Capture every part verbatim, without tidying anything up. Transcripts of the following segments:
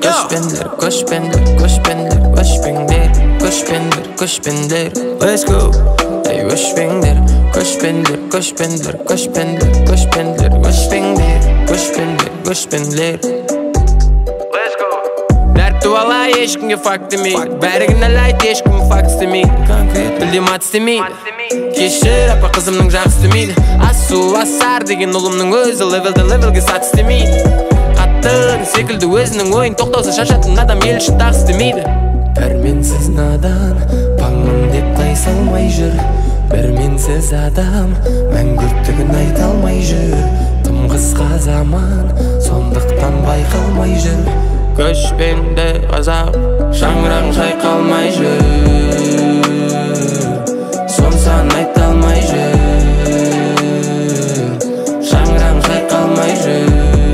Көшпенділер, көшпенділер, көшпенділер, көшпенділер, көшпенділер, көшпенділер. Let's go. Ей, көшпенділер, көшпенділер, көшпенділер, көшпенділер, көшпенділер, көшпенділер, көшпенділер, көшпенділер. Let's go. Дәртті бала ешкімге факт демейді, бәрігін әлайды ешкім факт істемейді. Конкрет білдем ат істемейді, кешір апа қызымның жақ істемейді. Асу асар деген ұлымның өзі левелді левелге сат істемейді. Қаттың секілді өзінің ойын тоқтауса шашатын адам ел үшін тақ істемейді. Бір менсіз надан паңмын деп қай салмай жүр, бір менсіз адам мәңгүрттігін айта алмай жүр. Тым қысқа заман сондықтан байқалмай жүр. Көшпенді қазақ шаңыраң шайқалмай жүр, сонсан айта алмай жүр. Шаңыраң шайқалмай жүр,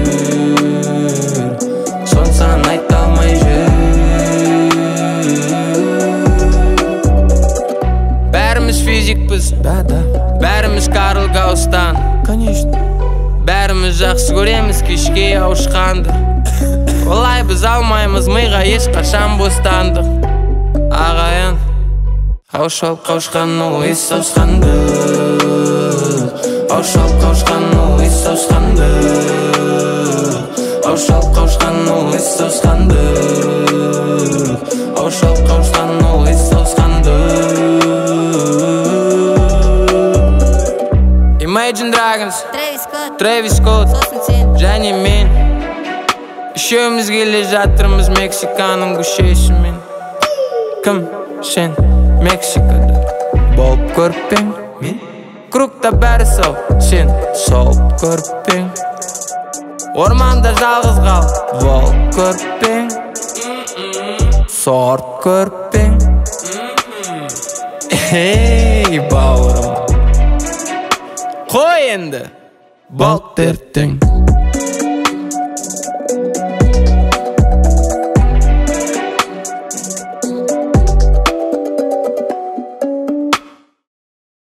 сонсан айта алмай жүр. Бәріміз физикпіз, бәріміз Карл Гаустан, конечно. Бәріміз жақсы көреміз кешке ауышқанды. Олай біз алмаймыз миға ешқашан бостандық. Ағайын аушалып қауышқан ол ес ауысқанды, аушалып қауышқан ол ес ауысқанды, аушалып қауышқан ол ес ауысқанды, аушалып қауышқан ол ес ауысқанды. Imagine Dragons, Travis Scott және мен үшеуміз келе жатырмыз Мексиканың көшесімен. Кім сен Мексикада болып көрпең, мен кругта бәрі сау, сен солып көрпең. Орманда жалғыз қал болып көрпең, сорт көрпең. Ей бауырым, қой енді болт ертең.